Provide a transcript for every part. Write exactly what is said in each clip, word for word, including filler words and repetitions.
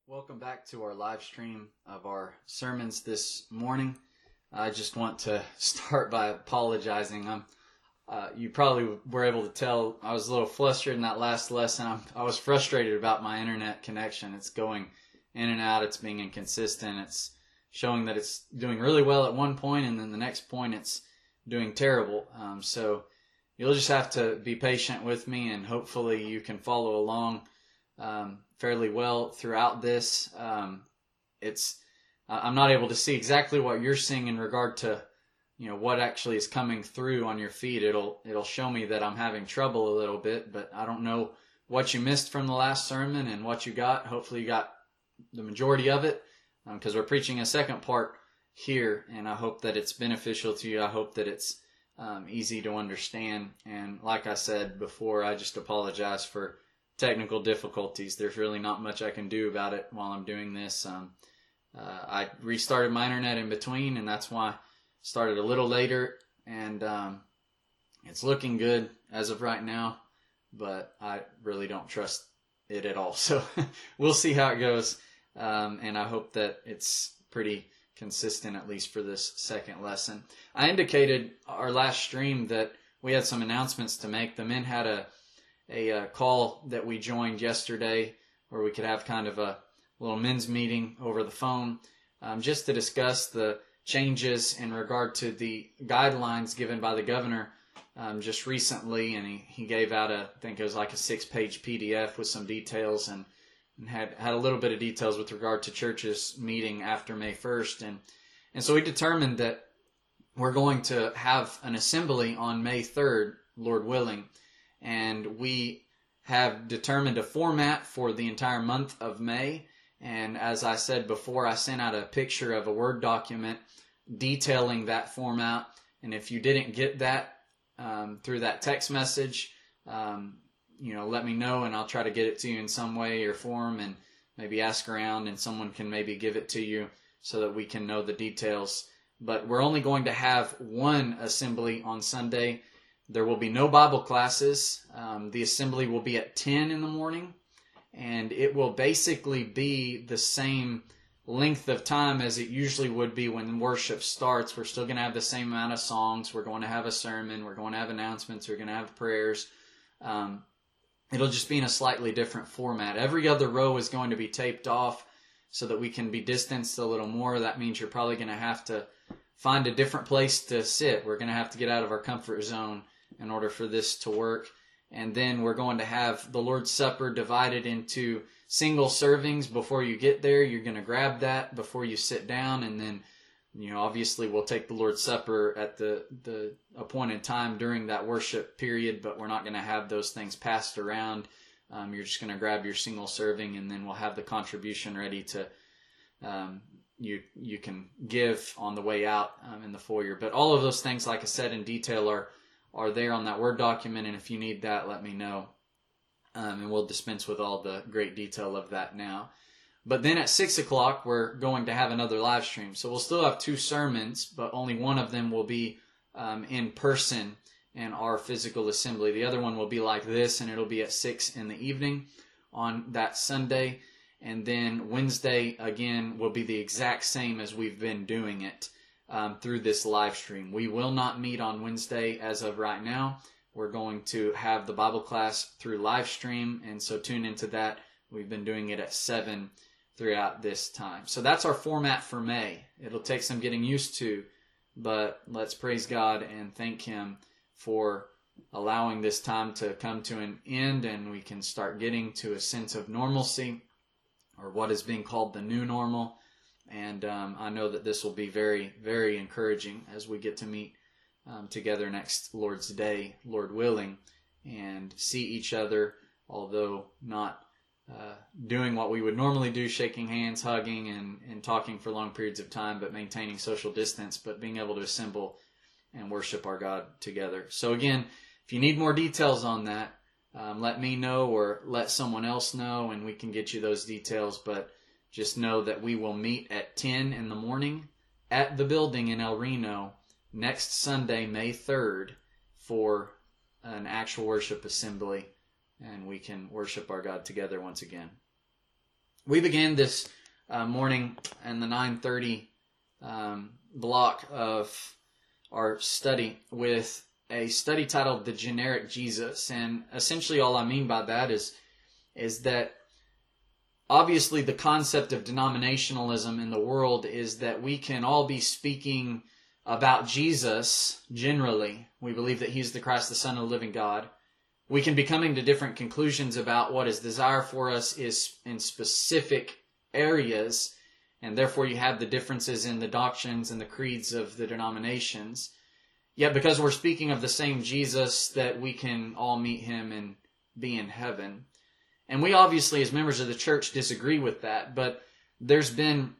Welcome back to our live stream of our sermons this morning. I just want to start by apologizing. I'm, uh, you probably were able to tell I was a little flustered in that last lesson. I'm, I was frustrated about my internet connection. It's going in and out. It's being inconsistent. It's showing that it's doing really well at one point, and then the next point it's doing terrible. Um, so you'll just have to be patient with me, and hopefully you can follow along Um, fairly well throughout this. Um, it's I'm not able to see exactly what you're seeing in regard to, you know, what actually is coming through on your feed. It'll it'll show me that I'm having trouble a little bit, but I don't know what you missed from the last sermon and what you got. Hopefully you got the majority of it, because um, we're preaching a second part here, and I hope that it's beneficial to you. I hope that it's um, easy to understand. And like I said before, I just apologize for technical difficulties. There's really not much I can do about it while I'm doing this. Um, uh, I restarted my internet in between, and that's why I started a little later, and um, it's looking good as of right now, but I really don't trust it at all. So we'll see how it goes, um, and I hope that it's pretty consistent, at least for this second lesson. I indicated our last stream that we had some announcements to make. The men had a a uh, call that we joined yesterday where we could have kind of a little men's meeting over the phone, um, just to discuss the changes in regard to the guidelines given by the governor um, just recently. And he, he gave out a, I think it was like a six page P D F with some details, and, and had, had a little bit of details with regard to churches meeting after May first. And, and so we determined that we're going to have an assembly on May third, Lord willing. And we have determined a format for the entire month of May. And as I said before, I sent out a picture of a Word document detailing that format. And if you didn't get that um, through that text message, um, you know, let me know, and I'll try to get it to you in some way or form, and maybe ask around, and someone can maybe give it to you so that we can know the details. But we're only going to have one assembly on Sunday. There will be no Bible classes. Um, the assembly will be at ten in the morning, and it will basically be the same length of time as it usually would be when worship starts. We're still going to have the same amount of songs. We're going to have a sermon. We're going to have announcements. We're going to have prayers. Um, it'll just be in a slightly different format. Every other row is going to be taped off so that we can be distanced a little more. That means you're probably going to have to find a different place to sit. We're going to have to get out of our comfort zone in order for this to work. And then we're going to have the Lord's Supper divided into single servings. Before you get there, you're going to grab that before you sit down, and then, you know, obviously we'll take the Lord's Supper at the, the appointed time during that worship period, but we're not going to have those things passed around. Um, you're just going to grab your single serving, and then we'll have the contribution ready to um, you you can give on the way out um, in the foyer. But all of those things, like I said in detail, are are there on that Word document, and if you need that, let me know. Um, and we'll dispense with all the great detail of that now. But then at six o'clock, we're going to have another live stream. So we'll still have two sermons, but only one of them will be um, in person in our physical assembly. The other one will be like this, and it'll be at six in the evening on that Sunday. And then Wednesday, again, will be the exact same as we've been doing it. Um, through this live stream. We will not meet on Wednesday as of right now. We're going to have the Bible class through live stream, and so tune into that. We've been doing it at seven throughout this time. So that's our format for May. It'll take some getting used to, but let's praise God and thank Him for allowing this time to come to an end, and we can start getting to a sense of normalcy, or what is being called the new normal. And um, I know that this will be very, very encouraging as we get to meet um, together next Lord's Day, Lord willing, and see each other, although not uh, doing what we would normally do, shaking hands, hugging, and, and talking for long periods of time, but maintaining social distance, but being able to assemble and worship our God together. So again, if you need more details on that, um, let me know or let someone else know, and we can get you those details. But just know that we will meet at ten in the morning at the building in El Reno next Sunday, May third, for an actual worship assembly, and we can worship our God together once again. We began this uh, morning in the nine thirty um, block of our study with a study titled The Generic Jesus. And essentially all I mean by that is, is that obviously the concept of denominationalism in the world is that we can all be speaking about Jesus generally. We believe that He's the Christ, the Son of the living God. We can be coming to different conclusions about what His desire for us is in specific areas, and therefore you have the differences in the doctrines and the creeds of the denominations. Yet because we're speaking of the same Jesus, that we can all meet Him and be in heaven. And we obviously, as members of the church, disagree with that, but there's been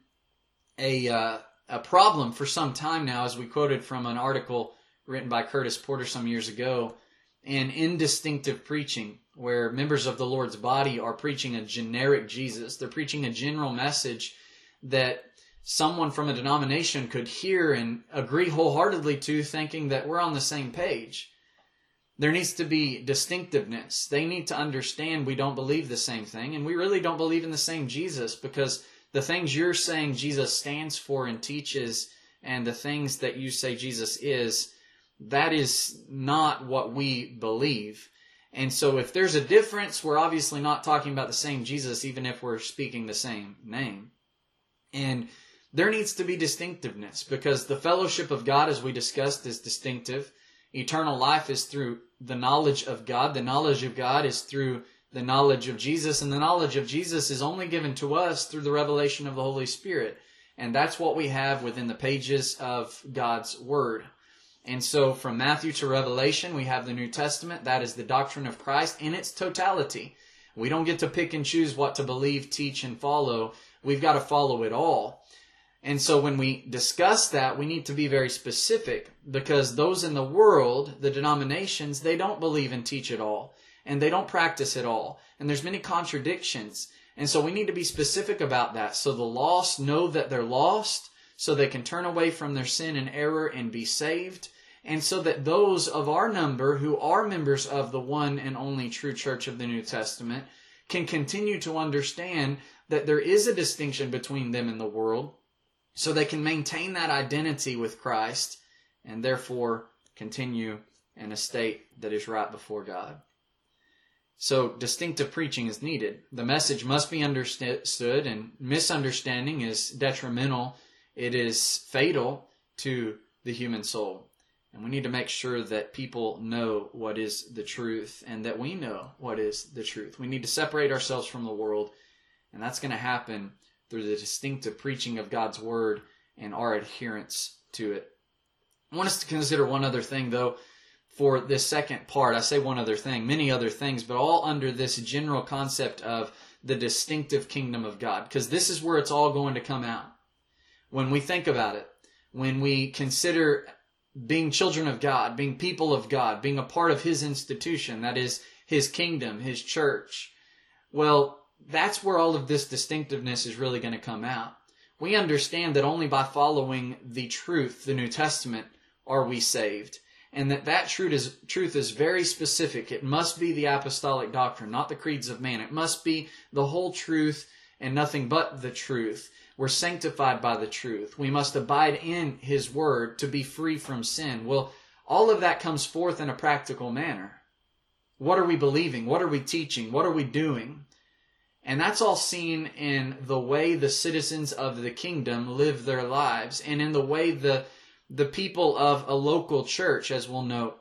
a uh, a problem for some time now, as we quoted from an article written by Curtis Porter some years ago, in indistinctive preaching, where members of the Lord's body are preaching a generic Jesus. They're preaching a general message that someone from a denomination could hear and agree wholeheartedly to, thinking that we're on the same page. There needs to be distinctiveness. They need to understand we don't believe the same thing, and we really don't believe in the same Jesus, because the things you're saying Jesus stands for and teaches, and the things that you say Jesus is, that is not what we believe. And so if there's a difference, we're obviously not talking about the same Jesus, even if we're speaking the same name. And there needs to be distinctiveness, because the fellowship of God, as we discussed, is distinctive. Eternal life is through the knowledge of God. The knowledge of God is through the knowledge of Jesus. And the knowledge of Jesus is only given to us through the revelation of the Holy Spirit. And that's what we have within the pages of God's Word. And so from Matthew to Revelation, we have the New Testament. That is the doctrine of Christ in its totality. We don't get to pick and choose what to believe, teach, and follow. We've got to follow it all. And so when we discuss that, we need to be very specific, because those in the world, the denominations, they don't believe and teach it all, and they don't practice it all. And there's many contradictions. And so we need to be specific about that, so the lost know that they're lost, so they can turn away from their sin and error and be saved, and so that those of our number who are members of the one and only true church of the New Testament can continue to understand that there is a distinction between them and the world, so they can maintain that identity with Christ and therefore continue in a state that is right before God. So distinctive preaching is needed. The message must be understood, and misunderstanding is detrimental. It is fatal to the human soul. And we need to make sure that people know what is the truth, and that we know what is the truth. We need to separate ourselves from the world, and that's going to happen through the distinctive preaching of God's Word and our adherence to it. I want us to consider one other thing, though, for this second part. I say one other thing, many other things, but all under this general concept of the distinctive kingdom of God, because this is where it's all going to come out. When we think about it, when we consider being children of God, being people of God, being a part of His institution, that is His kingdom, His church, well, that's where all of this distinctiveness is really going to come out. We understand that only by following the truth, the New Testament, are we saved. And that that truth is, truth is very specific. It must be the apostolic doctrine, not the creeds of man. It must be the whole truth and nothing but the truth. We're sanctified by the truth. We must abide in His Word to be free from sin. Well, all of that comes forth in a practical manner. What are we believing? What are we teaching? What are we doing? And that's all seen in the way the citizens of the kingdom live their lives, and in the way the, the people of a local church, as we'll note,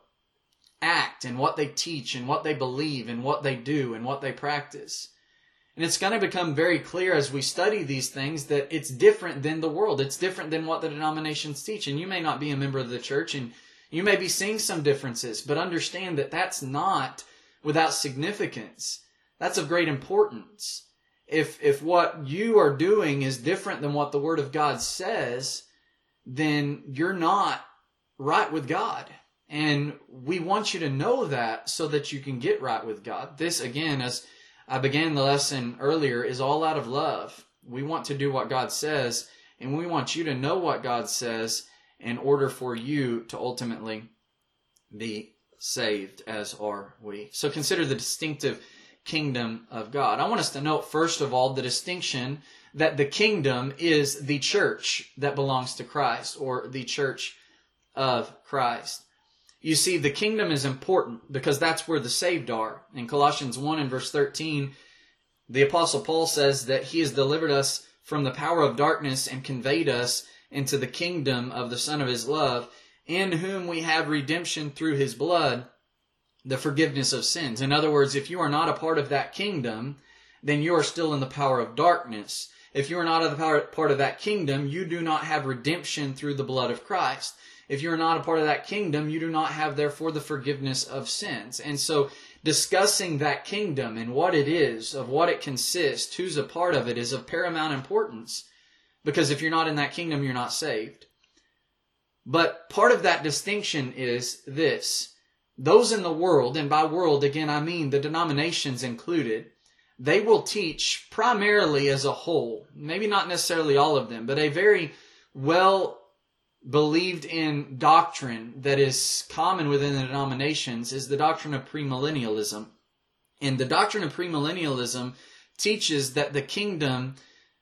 act, and what they teach, and what they believe, and what they do, and what they practice. And it's going to become very clear as we study these things that it's different than the world. It's different than what the denominations teach. And you may not be a member of the church, and you may be seeing some differences, but understand that that's not without significance. That's of great importance. If if what you are doing is different than what the Word of God says, then you're not right with God. And we want you to know that so that you can get right with God. This, again, as I began the lesson earlier, is all out of love. We want to do what God says, and we want you to know what God says in order for you to ultimately be saved, as are we. So consider the distinctive kingdom of God. I want us to note, first of all, the distinction that the kingdom is the church that belongs to Christ, or the church of Christ. You see, the kingdom is important because that's where the saved are. In Colossians one and verse thirteen, the Apostle Paul says that he has delivered us from the power of darkness and conveyed us into the kingdom of the Son of his love, in whom we have redemption through his blood, the forgiveness of sins. In other words, if you are not a part of that kingdom, then you are still in the power of darkness. If you are not a power, part of that kingdom, you do not have redemption through the blood of Christ. If you are not a part of that kingdom, you do not have, therefore, the forgiveness of sins. And so, discussing that kingdom and what it is, of what it consists, who's a part of it, is of paramount importance. Because if you're not in that kingdom, you're not saved. But part of that distinction is this. Those in the world, and by world, again, I mean the denominations included, they will teach primarily as a whole, maybe not necessarily all of them, but a very well believed in doctrine that is common within the denominations is the doctrine of premillennialism. And the doctrine of premillennialism teaches that the kingdom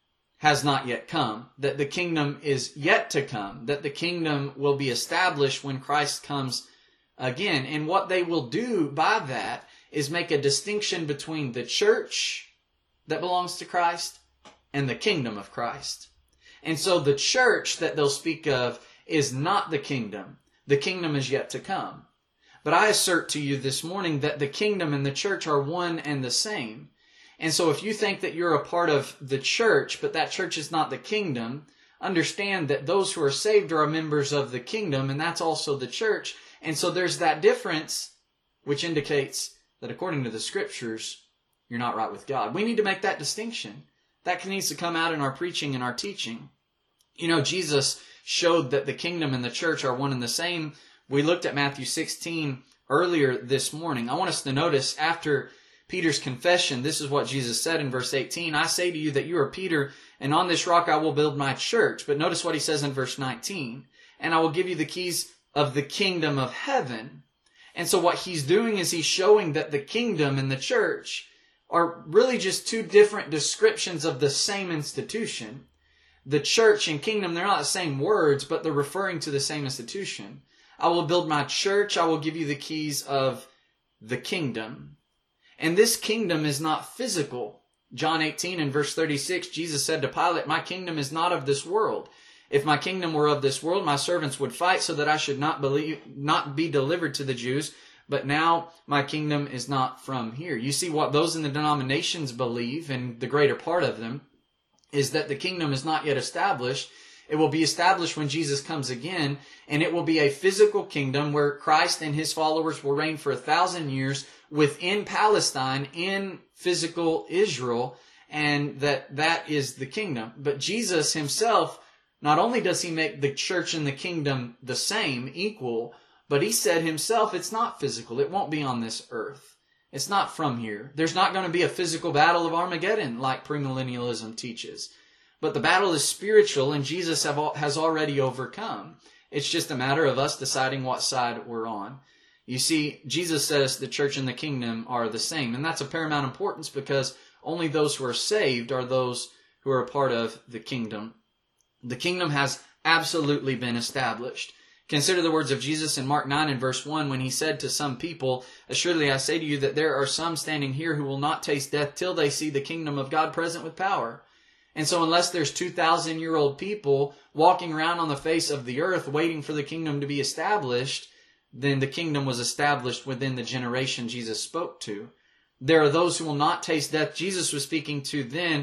has not yet come, that the kingdom is yet to come, that the kingdom will be established when Christ comes again. And what they will do by that is make a distinction between the church that belongs to Christ and the kingdom of Christ. And so the church that they'll speak of is not the kingdom. The kingdom is yet to come. But I assert to you this morning that the kingdom and the church are one and the same. And so if you think that you're a part of the church, but that church is not the kingdom, understand that those who are saved are members of the kingdom, and that's also the church. And so there's that difference, which indicates that according to the scriptures, you're not right with God. We need to make that distinction. That needs to come out in our preaching and our teaching. You know, Jesus showed that the kingdom and the church are one and the same. We looked at Matthew sixteen earlier this morning. I want us to notice after Peter's confession, this is what Jesus said in verse eighteen. I say to you that you are Peter, and on this rock I will build my church. But notice what he says in verse nineteen. And I will give you the keys of the kingdom of heaven. And so what he's doing is he's showing that the kingdom and the church are really just two different descriptions of the same institution. The church and kingdom, they're not the same words, but they're referring to the same institution. I will build my church. I will give you the keys of the kingdom. And this kingdom is not physical. John eighteen and verse thirty-six, Jesus said to Pilate, my kingdom is not of this world. If my kingdom were of this world, my servants would fight so that I should not believe, not be delivered to the Jews. But now my kingdom is not from here. You see, what those in the denominations believe, and the greater part of them, is that the kingdom is not yet established. It will be established when Jesus comes again, and it will be a physical kingdom where Christ and his followers will reign for a thousand years within Palestine, in physical Israel, and that that is the kingdom. But Jesus himself, not only does he make the church and the kingdom the same, equal, but he said himself it's not physical. It won't be on this earth. It's not from here. There's not going to be a physical battle of Armageddon like premillennialism teaches. But the battle is spiritual, and Jesus have all, has already overcome. It's just a matter of us deciding what side we're on. You see, Jesus says the church and the kingdom are the same. And that's of paramount importance because only those who are saved are those who are a part of the kingdom. The kingdom has absolutely been established. Consider the words of Jesus in Mark nine and verse one when he said to some people, assuredly I say to you that there are some standing here who will not taste death till they see the kingdom of God present with power. And so unless there's two thousand year old people walking around on the face of the earth waiting for the kingdom to be established, then the kingdom was established within the generation Jesus spoke to. There are those who will not taste death. Jesus was speaking to then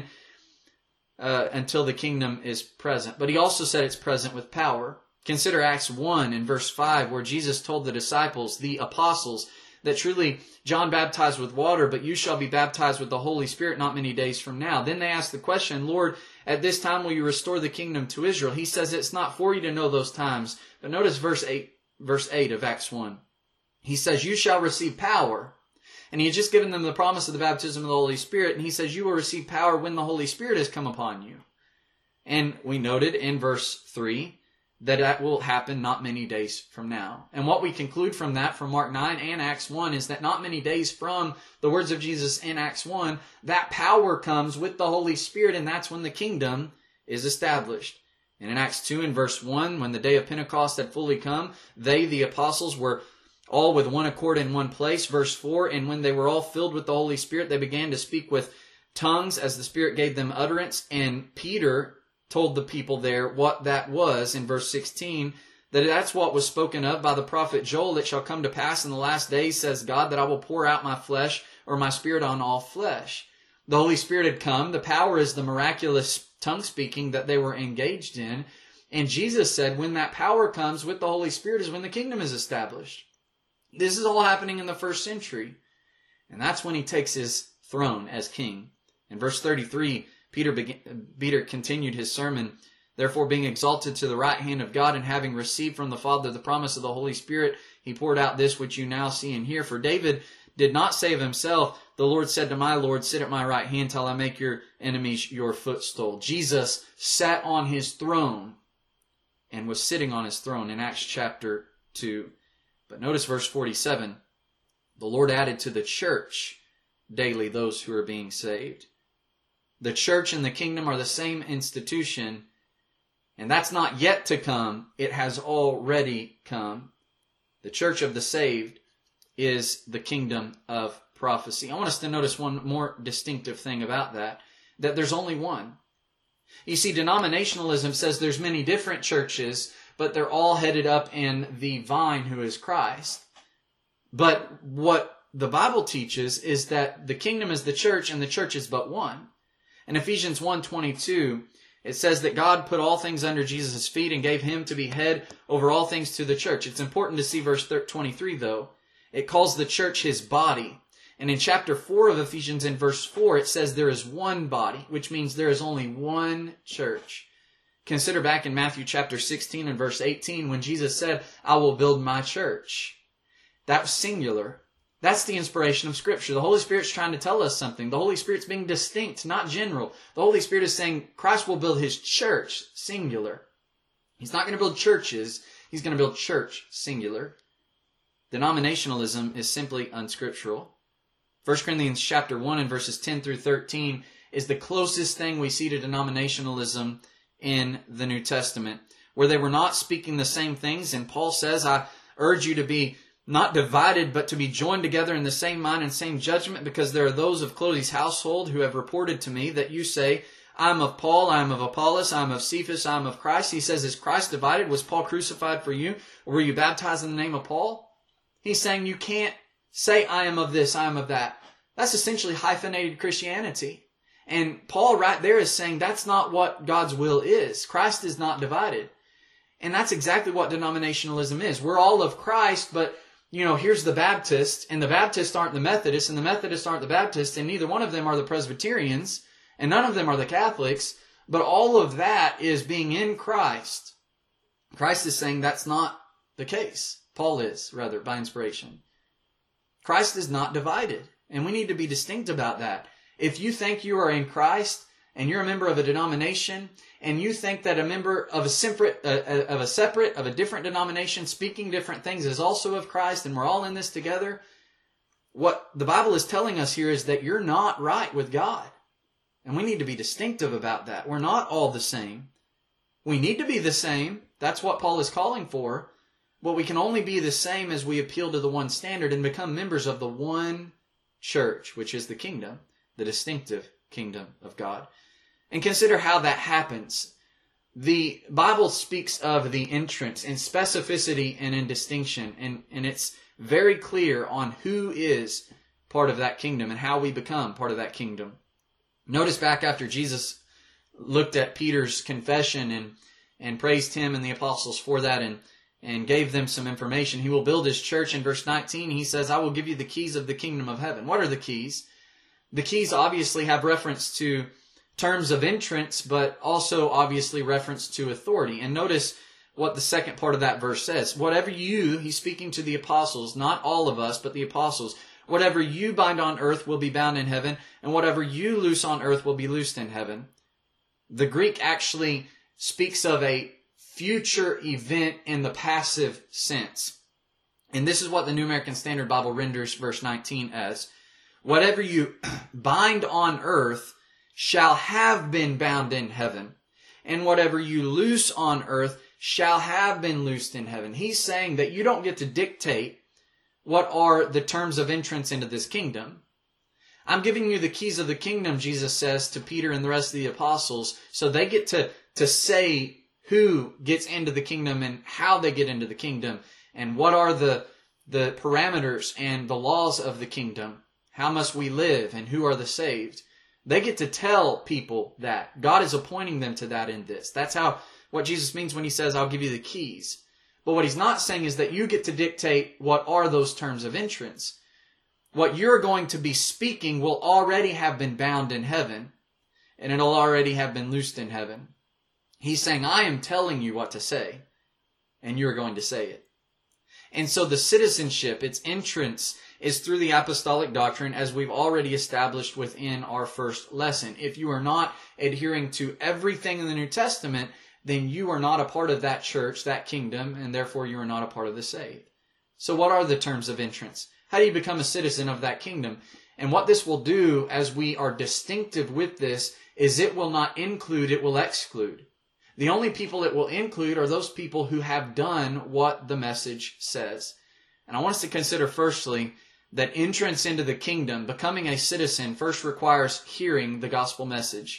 uh, until the kingdom is present. But he also said it's present with power. Consider Acts one and verse five where Jesus told the disciples, the apostles, that truly John baptized with water, but you shall be baptized with the Holy Spirit not many days from now. Then they asked the question, Lord, at this time will you restore the kingdom to Israel? He says it's not for you to know those times. But notice verse eight, verse eight of Acts one. He says, you shall receive power. And he had just given them the promise of the baptism of the Holy Spirit. And he says, you will receive power when the Holy Spirit has come upon you. And we noted in verse three that that will happen not many days from now. And what we conclude from that, from Mark nine and Acts one, is that not many days from the words of Jesus in Acts one, that power comes with the Holy Spirit, and that's when the kingdom is established. And in Acts two and verse one, when the day of Pentecost had fully come, they, the apostles, were all with one accord in one place. Verse four, and when they were all filled with the Holy Spirit, they began to speak with tongues as the Spirit gave them utterance. And Peter told the people there what that was in verse sixteen, that that's what was spoken of by the prophet Joel. It shall come to pass in the last days, says God, that I will pour out my flesh or my Spirit on all flesh. The Holy Spirit had come. The power is the miraculous tongue speaking that they were engaged in. And Jesus said when that power comes with the Holy Spirit is when the kingdom is established. This is all happening in the first century. And that's when he takes his throne as king. In verse thirty-three, Peter, began, Peter continued his sermon. Therefore, being exalted to the right hand of God and having received from the Father the promise of the Holy Spirit, he poured out this which you now see and hear. For David did not say of himself, the Lord said to my Lord, sit at my right hand till I make your enemies your footstool. Jesus sat on his throne and was sitting on his throne in Acts chapter two. But notice verse forty-seven. The Lord added to the church daily those who are being saved. The church and the kingdom are the same institution, and that's not yet to come. It has already come. The church of the saved is the kingdom of prophecy. I want us to notice one more distinctive thing about that, that there's only one. You see, denominationalism says there's many different churches, but they're all headed up in the vine who is Christ. But what the Bible teaches is that the kingdom is the church and the church is but one. In Ephesians one twenty-two, it says that God put all things under Jesus' feet and gave him to be head over all things to the church. It's important to see verse twenty-three, though. It calls the church his body. And in chapter four of Ephesians, in verse four, it says there is one body, which means there is only one church. Consider back in Matthew chapter sixteen and verse eighteen, when Jesus said, I will build my church. That was singular. That's the inspiration of Scripture. The Holy Spirit's trying to tell us something. The Holy Spirit's being distinct, not general. The Holy Spirit is saying Christ will build his church, singular. He's not going to build churches. He's going to build church, singular. Denominationalism is simply unscriptural. First Corinthians chapter one and verses ten through thirteen is the closest thing we see to denominationalism in the New Testament, where they were not speaking the same things. And Paul says, I urge you to be not divided, but to be joined together in the same mind and same judgment, because there are those of Chloe's household who have reported to me that you say, I am of Paul, I am of Apollos, I am of Cephas, I am of Christ. He says, is Christ divided? Was Paul crucified for you? Or were you baptized in the name of Paul? He's saying you can't say, I am of this, I am of that. That's essentially hyphenated Christianity. And Paul right there is saying that's not what God's will is. Christ is not divided. And that's exactly what denominationalism is. We're all of Christ, but you know, here's the Baptists, and the Baptists aren't the Methodists, and the Methodists aren't the Baptists, and neither one of them are the Presbyterians, and none of them are the Catholics, but all of that is being in Christ. Christ is saying that's not the case. Paul is, rather, by inspiration. Christ is not divided, and we need to be distinct about that. If you think you are in Christ, and you're a member of a denomination, and you think that a member of a separate, uh, of a separate, of a different denomination speaking different things is also of Christ, and we're all in this together, what the Bible is telling us here is that you're not right with God. And we need to be distinctive about that. We're not all the same. We need to be the same. That's what Paul is calling for. But we can only be the same as we appeal to the one standard and become members of the one church, which is the kingdom, the distinctive kingdom of God. And consider how that happens. The Bible speaks of the entrance in specificity and in distinction. And, and it's very clear on who is part of that kingdom and how we become part of that kingdom. Notice back after Jesus looked at Peter's confession and, and praised him and the apostles for that and, and gave them some information. He will build his church. In verse nineteen, he says, I will give you the keys of the kingdom of heaven. What are the keys? The keys obviously have reference to terms of entrance, but also obviously reference to authority. And notice what the second part of that verse says. Whatever you, he's speaking to the apostles, not all of us, but the apostles, whatever you bind on earth will be bound in heaven, and whatever you loose on earth will be loosed in heaven. The Greek actually speaks of a future event in the passive sense. And this is what the New American Standard Bible renders verse nineteen as. Whatever you bind on earth shall have been bound in heaven, and whatever you loose on earth shall have been loosed in heaven. He's saying that you don't get to dictate what are the terms of entrance into this kingdom. I'm giving you the keys of the kingdom, Jesus says to Peter and the rest of the apostles, so they get to, to say who gets into the kingdom and how they get into the kingdom and what are the, the parameters and the laws of the kingdom. How must we live and who are the saved? They get to tell people that. God is appointing them to that in this. That's how what Jesus means when he says, I'll give you the keys. But what he's not saying is that you get to dictate what are those terms of entrance. What you're going to be speaking will already have been bound in heaven, and it'll already have been loosed in heaven. He's saying, I am telling you what to say, and you're going to say it. And so the citizenship, its entrance, is through the apostolic doctrine, as we've already established within our first lesson. If you are not adhering to everything in the New Testament, then you are not a part of that church, that kingdom, and therefore you are not a part of the saved. So what are the terms of entrance? How do you become a citizen of that kingdom? And what this will do, as we are distinctive with this, is it will not include, it will exclude. The only people it will include are those people who have done what the message says. And I want us to consider firstly that entrance into the kingdom, becoming a citizen, first requires hearing the gospel message.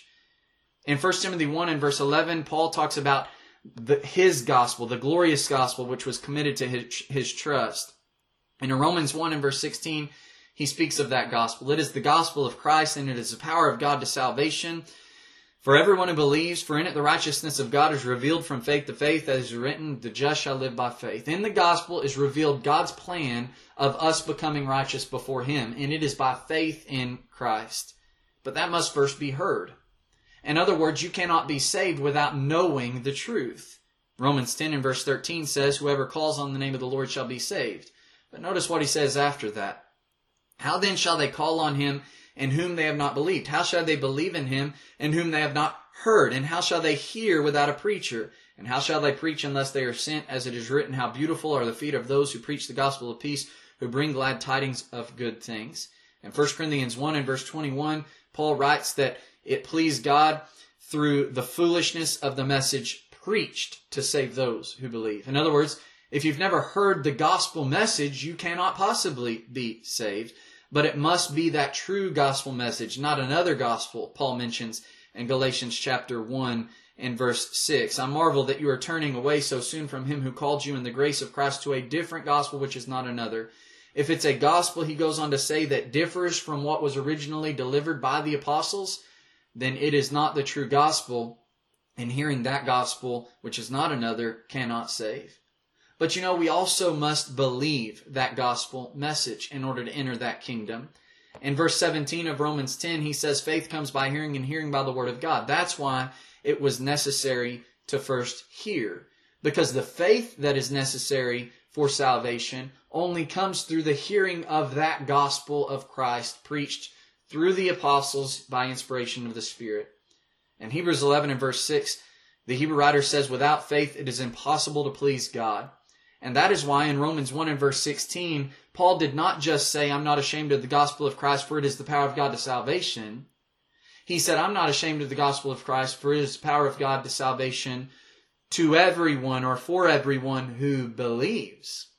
In First Timothy one and verse eleven, Paul talks about the, his gospel, the glorious gospel, which was committed to his, his trust. And in Romans one and verse sixteen, he speaks of that gospel. It is the gospel of Christ, and it is the power of God to salvation for everyone who believes, for in it the righteousness of God is revealed from faith to faith, as is written, the just shall live by faith. In the gospel is revealed God's plan of us becoming righteous before him, and it is by faith in Christ. But that must first be heard. In other words, you cannot be saved without knowing the truth. Romans ten and verse thirteen says, whoever calls on the name of the Lord shall be saved. But notice what he says after that. How then shall they call on him in whom they have not believed? How shall they believe in him in whom they have not heard? And how shall they hear without a preacher? And how shall they preach unless they are sent? As it is written, how beautiful are the feet of those who preach the gospel of peace, who bring glad tidings of good things. In First Corinthians one and verse twenty-one, Paul writes that it pleased God through the foolishness of the message preached to save those who believe. In other words, if you've never heard the gospel message, you cannot possibly be saved. But it must be that true gospel message, not another gospel, Paul mentions in Galatians chapter one and verse six. I marvel that you are turning away so soon from him who called you in the grace of Christ to a different gospel, which is not another. If it's a gospel, he goes on to say, that differs from what was originally delivered by the apostles, then it is not the true gospel, and hearing that gospel, which is not another, cannot save. But you know, we also must believe that gospel message in order to enter that kingdom. In verse seventeen of Romans ten, he says, faith comes by hearing, and hearing by the word of God. That's why it was necessary to first hear. Because the faith that is necessary for salvation only comes through the hearing of that gospel of Christ preached through the apostles by inspiration of the Spirit. In Hebrews eleven and verse six, the Hebrew writer says, without faith it is impossible to please God. And that is why in Romans one and verse sixteen, Paul did not just say, I'm not ashamed of the gospel of Christ, for it is the power of God to salvation. He said, I'm not ashamed of the gospel of Christ, for it is the power of God to salvation to everyone, or for everyone who believes.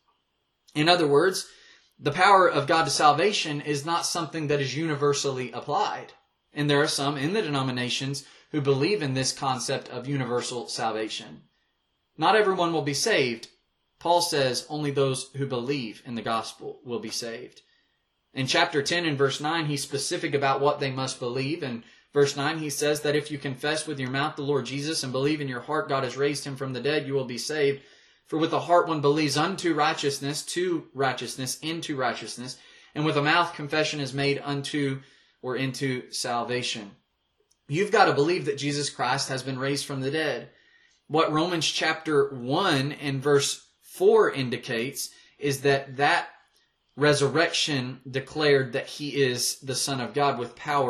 In other words, the power of God to salvation is not something that is universally applied. And there are some in the denominations who believe in this concept of universal salvation. Not everyone will be saved. Paul says only those who believe in the gospel will be saved. In chapter ten and verse nine, he's specific about what they must believe. In verse nine, he says that if you confess with your mouth the Lord Jesus and believe in your heart God has raised him from the dead, you will be saved. For with the heart one believes unto righteousness, to righteousness, into righteousness. And with the mouth confession is made unto or into salvation. You've got to believe that Jesus Christ has been raised from the dead. What Romans chapter one and verse four indicates is that that resurrection declared that he is the Son of God with power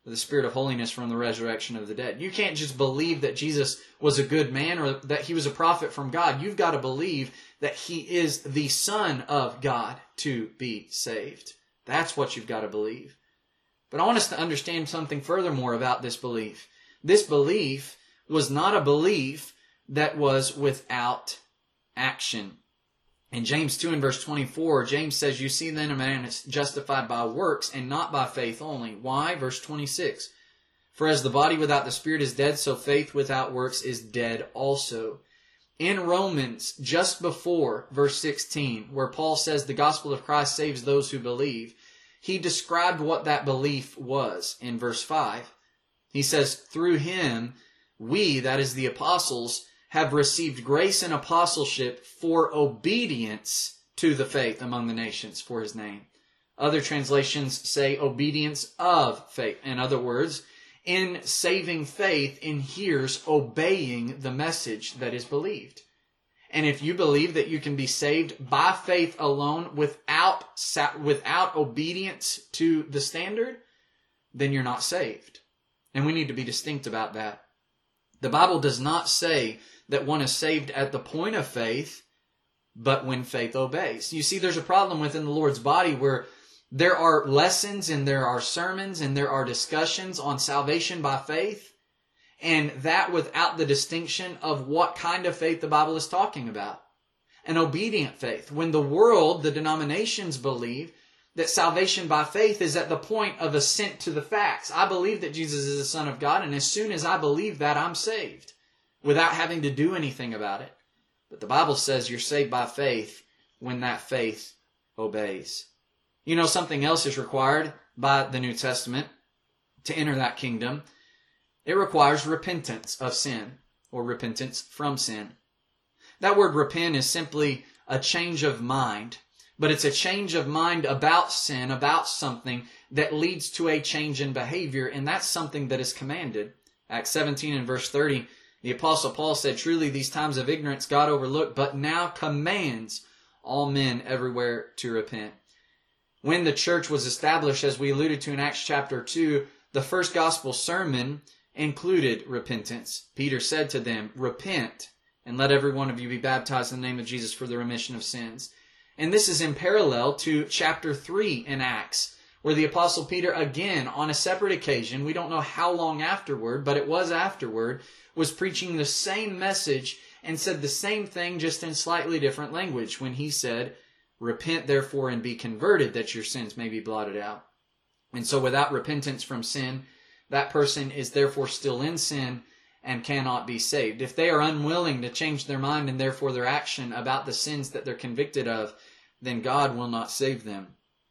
the Spirit of holiness from the resurrection of the dead. You can't just believe that Jesus was a good man or that he was a prophet from God. You've got to believe that he is the Son of God to be saved. That's what you've got to believe. But I want us to understand something furthermore about this belief. This belief was not a belief that was without action. In James two and verse twenty-four, James says, you see then a man is justified by works and not by faith only. Why? Verse twenty-six. For as the body without the Spirit is dead, so faith without works is dead also. In Romans, just before verse sixteen, where Paul says the gospel of Christ saves those who believe, he described what that belief was in verse five. He says, through him, we, that is the apostles, have received grace and apostleship for obedience to the faith among the nations for his name. Other translations say obedience of faith. In other words, in saving faith inheres obeying the message that is believed. And if you believe that you can be saved by faith alone without, without obedience to the standard, then you're not saved. And we need to be distinct about that. The Bible does not say that one is saved at the point of faith, but when faith obeys. You see, there's a problem within the Lord's body where there are lessons and there are sermons and there are discussions on salvation by faith, and that without the distinction of what kind of faith the Bible is talking about. An obedient faith. When the world, the denominations believe that salvation by faith is at the point of assent to the facts. I believe that Jesus is the Son of God, and as soon as I believe that, I'm saved, without having to do anything about it. But the Bible says you're saved by faith when that faith obeys. You know, something else is required by the New Testament to enter that kingdom. It requires repentance of sin, or repentance from sin. That word repent is simply a change of mind, but it's a change of mind about sin, about something that leads to a change in behavior, and that's something that is commanded. Acts seventeen and verse thirty, the Apostle Paul said, truly these times of ignorance God overlooked, but now commands all men everywhere to repent. When the church was established, as we alluded to in Acts chapter two, the first gospel sermon included repentance. Peter said to them, repent, and let every one of you be baptized in the name of Jesus for the remission of sins. And this is in parallel to chapter three in Acts, where the Apostle Peter, again, on a separate occasion, we don't know how long afterward, but it was afterward, was preaching the same message and said the same thing just in slightly different language when he said, repent therefore and be converted that your sins may be blotted out. And so without repentance from sin, that person is therefore still in sin and cannot be saved. If they are unwilling to change their mind and therefore their action about the sins that they're convicted of, then God will not save them.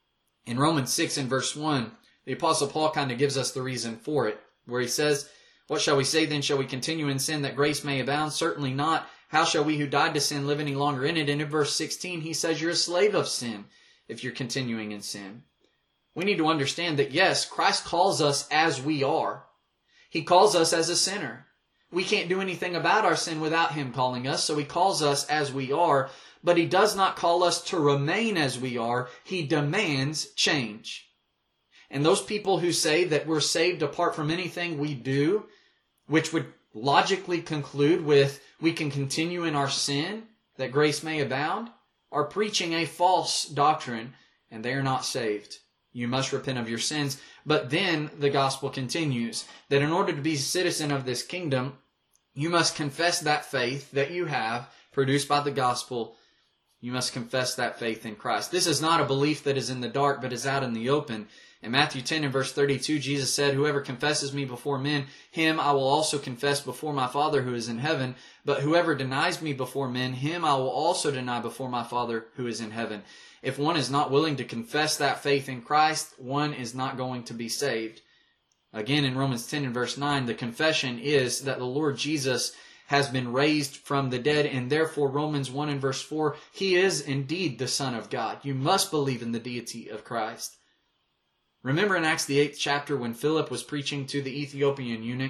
In Romans six and verse one, the Apostle Paul kind of gives us the reason for it, where he says, what shall we say then? Shall we continue in sin that grace may abound? Certainly not. How shall we who died to sin live any longer in it? And in verse sixteen, he says you're a slave of sin if you're continuing in sin. We need to understand that, yes, Christ calls us as we are. He calls us as a sinner. We can't do anything about our sin without him calling us, so he calls us as we are, but he does not call us to remain as we are. He demands change. And those people who say that we're saved apart from anything we do, which would logically conclude with we can continue in our sin, that grace may abound, are preaching a false doctrine, and they are not saved. You must repent of your sins. But then the gospel continues that in order to be a citizen of this kingdom, you must confess that faith that you have produced by the gospel. You must confess that faith in Christ. This is not a belief that is in the dark, but is out in the open. In Matthew ten and verse thirty-two, Jesus said, whoever confesses me before men, him I will also confess before my Father who is in heaven. But whoever denies me before men, him I will also deny before my Father who is in heaven. If one is not willing to confess that faith in Christ, one is not going to be saved. Again, in Romans ten and verse nine, the confession is that the Lord Jesus has been raised from the dead, and therefore Romans one and verse four, he is indeed the Son of God. You must believe in the deity of Christ. Remember in Acts the eighth chapter when Philip was preaching to the Ethiopian eunuch?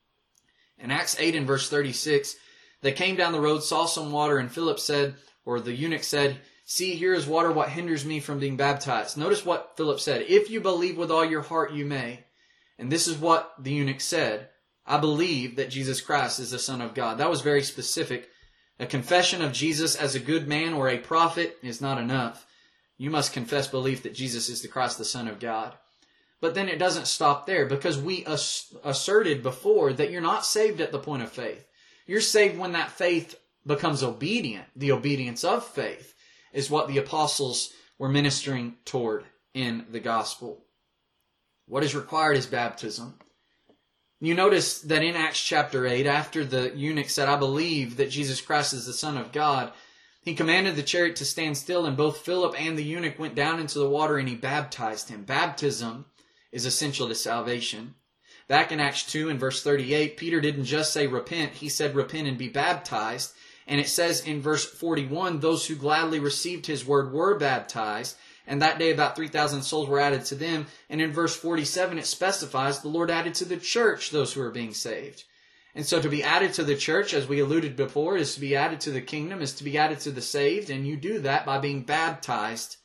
In Acts eight and verse thirty-six, they came down the road, saw some water, and Philip said, or the eunuch said, see, here is water, what hinders me from being baptized? Notice what Philip said, if you believe with all your heart, you may. And this is what the eunuch said. I believe that Jesus Christ is the Son of God. That was very specific. A confession of Jesus as a good man or a prophet is not enough. You must confess belief that Jesus is the Christ, the Son of God. But then it doesn't stop there, because we ass- asserted before that you're not saved at the point of faith. You're saved when that faith becomes obedient. The obedience of faith is what the apostles were ministering toward in the gospel. What is required is baptism. You notice that in Acts chapter eight, after the eunuch said, I believe that Jesus Christ is the Son of God, he commanded the chariot to stand still, and both Philip and the eunuch went down into the water, and he baptized him. Baptism is essential to salvation. Back in Acts two and verse thirty-eight, Peter didn't just say repent, he said repent and be baptized. And it says in verse forty-one, those who gladly received his word were baptized. And that day about three thousand souls were added to them. And in verse forty-seven it specifies the Lord added to the church those who are being saved. And so to be added to the church, as we alluded before, is to be added to the kingdom, is to be added to the saved. And you do that by being baptized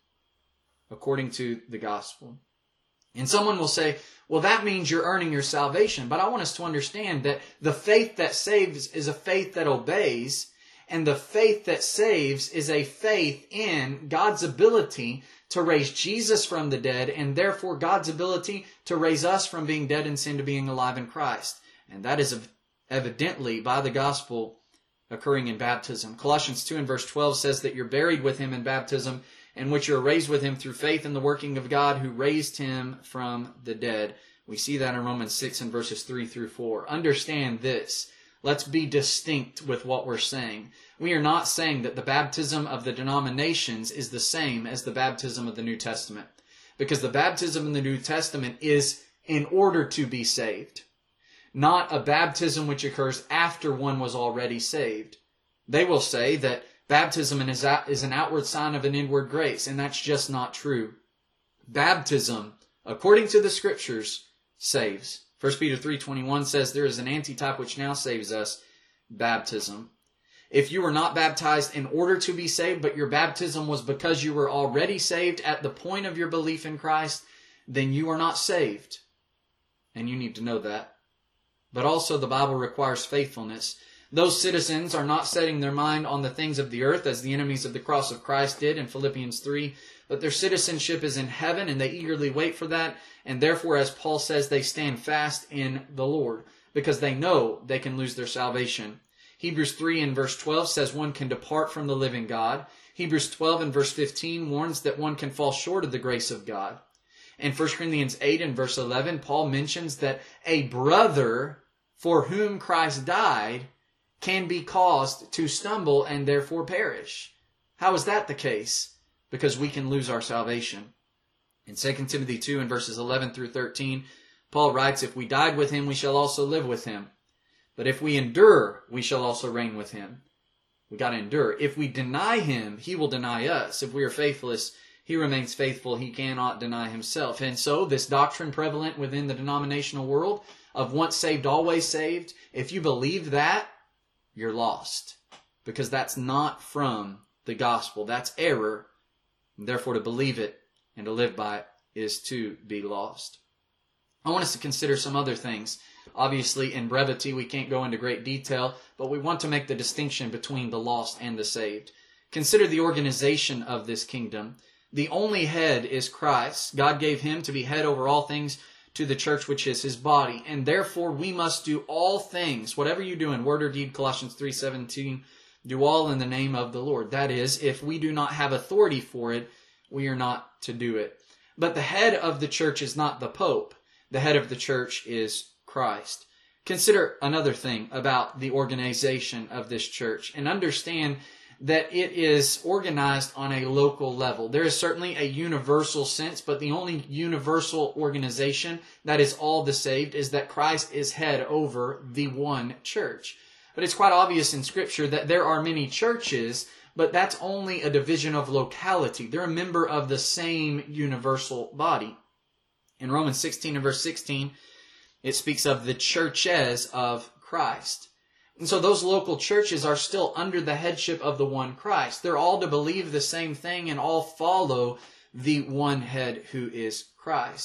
according to the gospel. And someone will say, well, that means you're earning your salvation. But I want us to understand that the faith that saves is a faith that obeys. And the faith that saves is a faith in God's ability to raise Jesus from the dead, and therefore God's ability to raise us from being dead in sin to being alive in Christ. And that is evidently by the gospel occurring in baptism. Colossians two and verse twelve says that you're buried with him in baptism, in which you're raised with him through faith in the working of God who raised him from the dead. We see that in Romans six and verses three through four. Understand this. Let's be distinct with what we're saying. We are not saying that the baptism of the denominations is the same as the baptism of the New Testament. Because the baptism in the New Testament is in order to be saved. Not a baptism which occurs after one was already saved. They will say that baptism is an outward sign of an inward grace, and that's just not true. Baptism, according to the Scriptures, saves. First Peter three twenty-one says there is an antitype which now saves us, baptism. If you were not baptized in order to be saved, but your baptism was because you were already saved at the point of your belief in Christ, then you are not saved. And you need to know that. But also the Bible requires faithfulness. Those citizens are not setting their mind on the things of the earth as the enemies of the cross of Christ did in Philippians three, but their citizenship is in heaven and they eagerly wait for that. And therefore, as Paul says, they stand fast in the Lord because they know they can lose their salvation. Hebrews three and verse twelve says one can depart from the living God. Hebrews twelve and verse fifteen warns that one can fall short of the grace of God. In First Corinthians eight and verse eleven, Paul mentions that a brother for whom Christ died can be caused to stumble and therefore perish. How is that the case? Because we can lose our salvation. In Second Timothy two and verses eleven through thirteen, Paul writes, if we died with him, we shall also live with him. But if we endure, we shall also reign with him. We got to endure. If we deny him, he will deny us. If we are faithless, he remains faithful. He cannot deny himself. And so this doctrine prevalent within the denominational world of once saved, always saved, if you believe that, you're lost. Because that's not from the gospel. That's error. And therefore, to believe it and to live by it is to be lost. I want us to consider some other things. Obviously, in brevity, we can't go into great detail, but we want to make the distinction between the lost and the saved. Consider the organization of this kingdom. The only head is Christ. God gave him to be head over all things to the church, which is his body. And therefore, we must do all things, whatever you do in word or deed, Colossians three seventeen, do all in the name of the Lord. That is, if we do not have authority for it, we are not to do it. But the head of the church is not the Pope. The head of the church is Christ. Consider another thing about the organization of this church and understand that it is organized on a local level. There is certainly a universal sense, but the only universal organization that is all the saved is that Christ is head over the one church. But it's quite obvious in Scripture that there are many churches, but that's only a division of locality. They're a member of the same universal body. In Romans sixteen and verse sixteen, it speaks of the churches of Christ. And so those local churches are still under the headship of the one Christ. They're all to believe the same thing and all follow the one head who is Christ.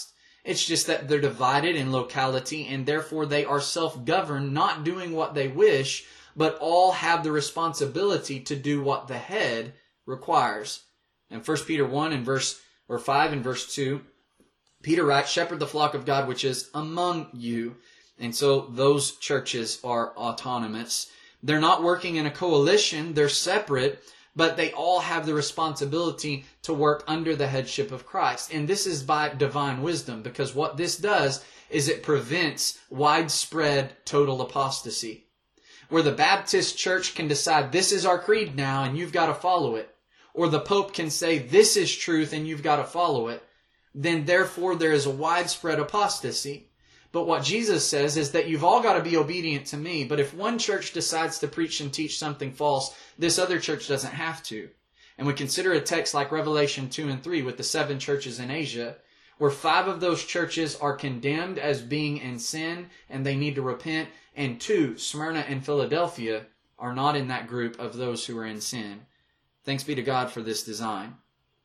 It's just that they're divided in locality, and therefore they are self-governed, not doing what they wish, but all have the responsibility to do what the head requires. In First Peter one and verse or five and verse two, Peter writes, "Shepherd the flock of God which is among you." And so those churches are autonomous. They're not working in a coalition, they're separate, but they all have the responsibility to work under the headship of Christ. And this is by divine wisdom, because what this does is it prevents widespread total apostasy. Where the Baptist church can decide, this is our creed now and you've got to follow it. Or the Pope can say, this is truth and you've got to follow it. Then therefore there is a widespread apostasy. But what Jesus says is that you've all got to be obedient to me. But if one church decides to preach and teach something false, this other church doesn't have to. And we consider a text like Revelation two and three with the seven churches in Asia, where five of those churches are condemned as being in sin and they need to repent. And two, Smyrna and Philadelphia, are not in that group of those who are in sin. Thanks be to God for this design.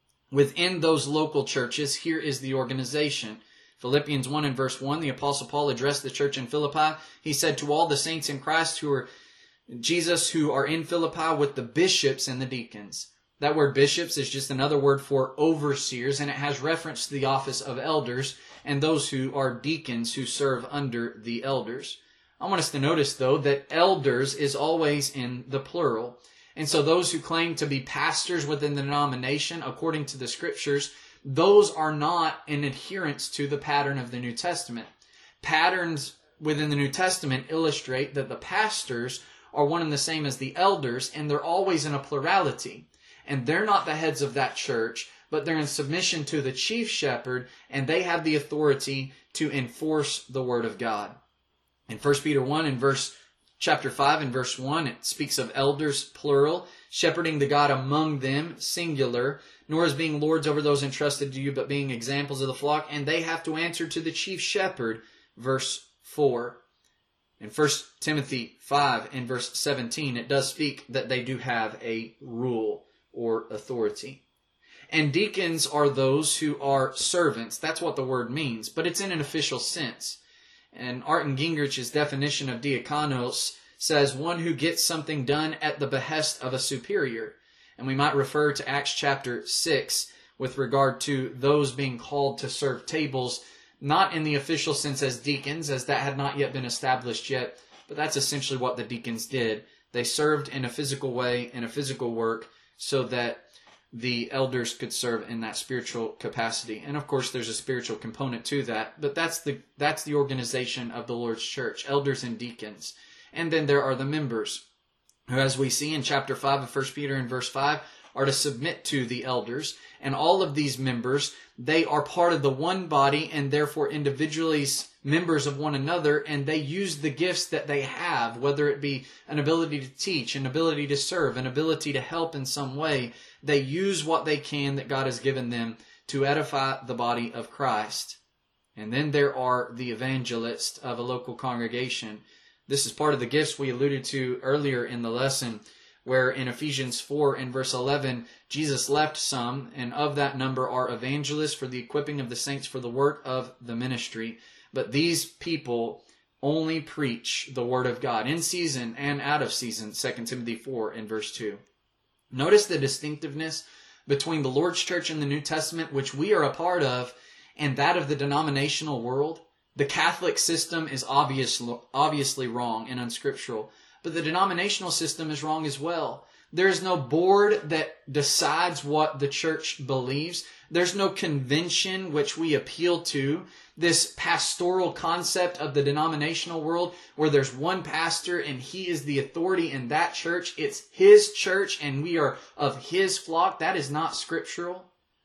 Within those local churches, here is the organization. Philippians one and verse one, the Apostle Paul addressed the church in Philippi. He said, "To all the saints in Christ who are Jesus who are in Philippi with the bishops and the deacons." That word bishops is just another word for overseers, and it has reference to the office of elders and those who are deacons who serve under the elders. I want us to notice, though, that elders is always in the plural. And so those who claim to be pastors within the denomination, according to the Scriptures, those are not in adherence to the pattern of the New Testament. Patterns within the New Testament illustrate that the pastors are one and the same as the elders, and they're always in a plurality. And they're not the heads of that church, but they're in submission to the chief shepherd, and they have the authority to enforce the Word of God. In First Peter one and verse chapter five and verse one, it speaks of elders, plural, shepherding the God among them, singular, nor as being lords over those entrusted to you, but being examples of the flock, and they have to answer to the chief shepherd, verse four. In First Timothy five and verse seventeen, it does speak that they do have a rule or authority. And deacons are those who are servants. That's what the word means, but it's in an official sense. And Arton Gingrich's definition of diakonos says one who gets something done at the behest of a superior. And we might refer to Acts chapter six with regard to those being called to serve tables, not in the official sense as deacons, as that had not yet been established yet, but that's essentially what the deacons did. They served in a physical way, in a physical work, so that the elders could serve in that spiritual capacity. And of course, there's a spiritual component to that, but that's the that's the organization of the Lord's church, elders and deacons. And then there are the members, who, as we see in chapter five of First Peter and verse five, are to submit to the elders. And all of these members, they are part of the one body and therefore individually members of one another, and they use the gifts that they have, whether it be an ability to teach, an ability to serve, an ability to help in some way. They use what they can that God has given them to edify the body of Christ. And then there are the evangelists of a local congregation. This is part of the gifts we alluded to earlier in the lesson, where in Ephesians four and verse eleven, Jesus left some, and of that number are evangelists for the equipping of the saints for the work of the ministry. But these people only preach the word of God in season and out of season, Second Timothy four and verse two. Notice the distinctiveness between the Lord's church in the New Testament, which we are a part of, and that of the denominational world. The Catholic system is obvious, obviously wrong and unscriptural, but the denominational system is wrong as well. There is no board that decides what the church believes. There's no convention which we appeal to. This pastoral concept of the denominational world, where there's one pastor and he is the authority in that church. It's his church and we are of his flock. That is not scriptural.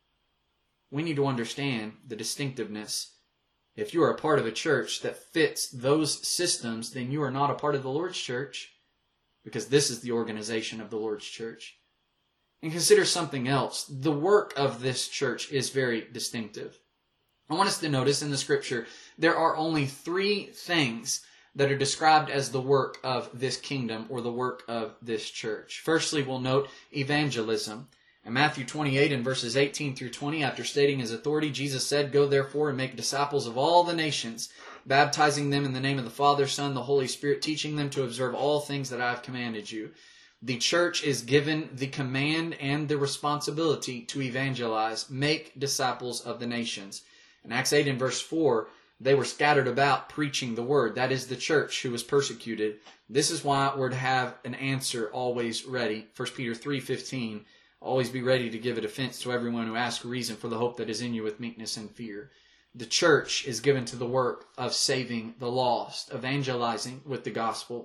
We need to understand the distinctiveness. If you are a part of a church that fits those systems, then you are not a part of the Lord's church, because this is the organization of the Lord's church. And consider something else. The work of this church is very distinctive. I want us to notice in the scripture, there are only three things that are described as the work of this kingdom or the work of this church. Firstly, we'll note evangelism. In Matthew twenty-eight and verses eighteen through twenty, after stating his authority, Jesus said, "Go therefore and make disciples of all the nations, baptizing them in the name of the Father, Son, the Holy Spirit, teaching them to observe all things that I have commanded you." The church is given the command and the responsibility to evangelize, make disciples of the nations. In Acts eight and verse four, they were scattered about preaching the word. That is the church who was persecuted. This is why we're to have an answer always ready. First Peter three fifteen, always be ready to give a defense to everyone who asks a reason for the hope that is in you with meekness and fear. The church is given to the work of saving the lost, evangelizing with the gospel.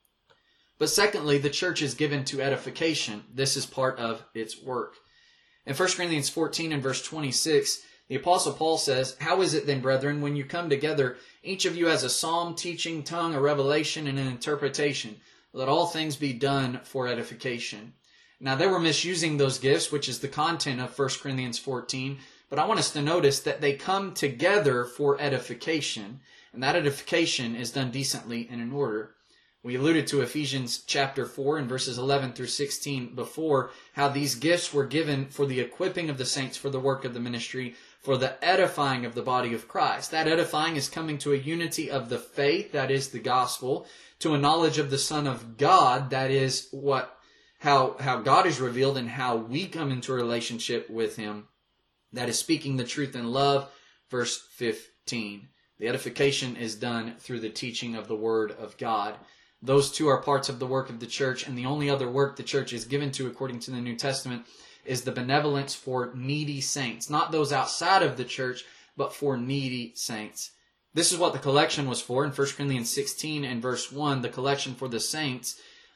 But secondly, the church is given to edification. This is part of its work. In First Corinthians fourteen and verse twenty-six, the Apostle Paul says, "How is it then, brethren, when you come together, each of you has a psalm, teaching, tongue, a revelation, and an interpretation? Let all things be done for edification." Now, they were misusing those gifts, which is the content of First Corinthians fourteen, but I want us to notice that they come together for edification, and that edification is done decently and in order. We alluded to Ephesians chapter four and verses eleven through sixteen before, how these gifts were given for the equipping of the saints for the work of the ministry, for the edifying of the body of Christ. That edifying is coming to a unity of the faith, that is the gospel, to a knowledge of the Son of God, that is what how how God is revealed and how we come into a relationship with Him, that is speaking the truth in love. Verse fifteen. The edification is done through the teaching of the Word of God. Those two are parts of the work of the church, and the only other work the church is given to, according to the New Testament, is the benevolence for needy saints. Not those outside of the church, but for needy saints. This is what the collection was for. In First Corinthians sixteen and verse one, the collection for the saints,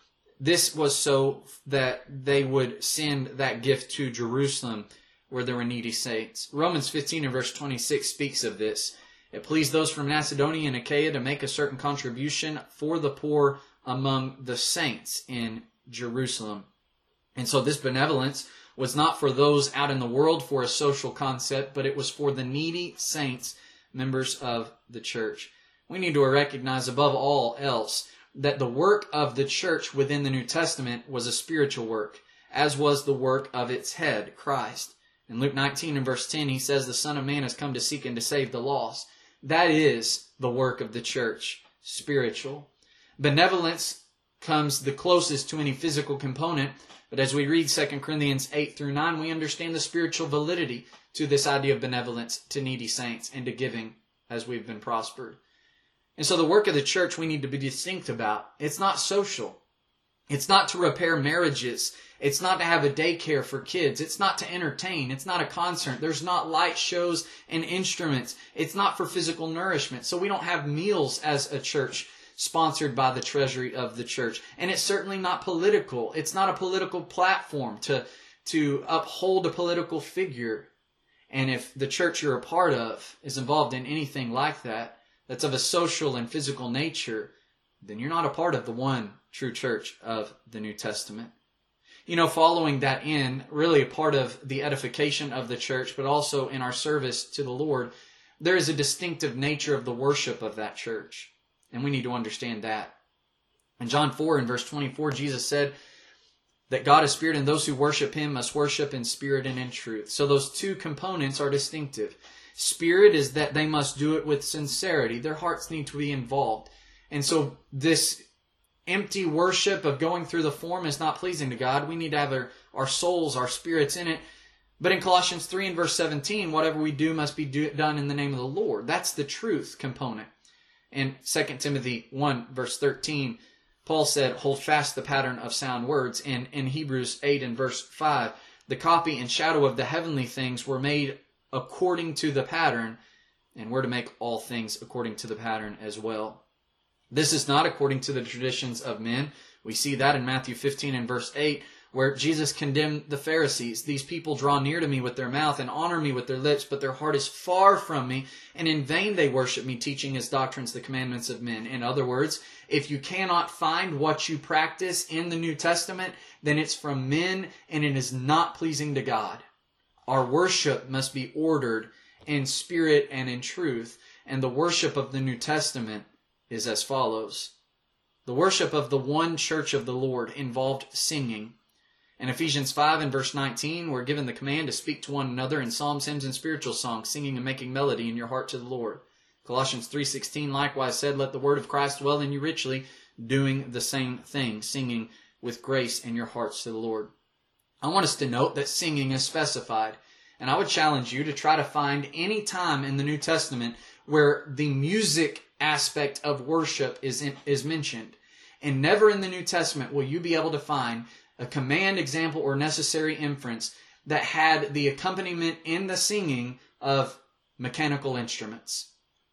this was so that they would send that gift to Jerusalem where there were needy saints. Romans fifteen and verse twenty-six speaks of this. It pleased those from Macedonia and Achaia to make a certain contribution for the poor among the saints in Jerusalem. And so this benevolence was not for those out in the world for a social concept, but it was for the needy saints, members of the church. We need to recognize above all else that the work of the church within the New Testament was a spiritual work, as was the work of its head, Christ. In Luke nineteen and verse ten, he says, "The Son of Man has come to seek and to save the lost." That is the work of the church, spiritual. Benevolence comes the closest to any physical component, but as we read Second Corinthians eight through nine, we understand the spiritual validity to this idea of benevolence to needy saints and to giving as we've been prospered. And so the work of the church we need to be distinct about. It's not social. It's not to repair marriages. It's not to have a daycare for kids. It's not to entertain. It's not a concert. There's not light shows and instruments. It's not for physical nourishment. So we don't have meals as a church sponsored by the treasury of the church. And it's certainly not political. It's not a political platform to, to uphold a political figure. And if the church you're a part of is involved in anything like that, that's of a social and physical nature, then you're not a part of the one true church of the New Testament. You know, following that in, really a part of the edification of the church, but also in our service to the Lord, there is a distinctive nature of the worship of that church. And we need to understand that. In John four and verse twenty-four, Jesus said that God is spirit and those who worship Him must worship in spirit and in truth. So those two components are distinctive. Spirit is that they must do it with sincerity. Their hearts need to be involved. And so this empty worship of going through the form is not pleasing to God. We need to have our, our souls, our spirits in it. But in Colossians three and verse seventeen, whatever we do must be do, done in the name of the Lord. That's the truth component. In Second Timothy one verse thirteen, Paul said, "Hold fast the pattern of sound words." And in Hebrews eight and verse five, the copy and shadow of the heavenly things were made according to the pattern, and we're to make all things according to the pattern as well. This is not according to the traditions of men. We see that in Matthew fifteen and verse eight, where Jesus condemned the Pharisees. "These people draw near to me with their mouth and honor me with their lips, but their heart is far from me, and in vain they worship me, teaching as doctrines the commandments of men." In other words, if you cannot find what you practice in the New Testament, then it's from men and it is not pleasing to God. Our worship must be ordered in spirit and in truth, and the worship of the New Testament is as follows. The worship of the one church of the Lord involved singing. In Ephesians five and verse nineteen, we're given the command to speak to one another in psalms, hymns, and spiritual songs, singing and making melody in your heart to the Lord. Colossians three sixteen likewise said, let the word of Christ dwell in you richly, doing the same thing, singing with grace in your hearts to the Lord. I want us to note that singing is specified. And I would challenge you to try to find any time in the New Testament where the music aspect of worship is in, is mentioned. And never in the New Testament will you be able to find a command, example, or necessary inference that had the accompaniment in the singing of mechanical instruments.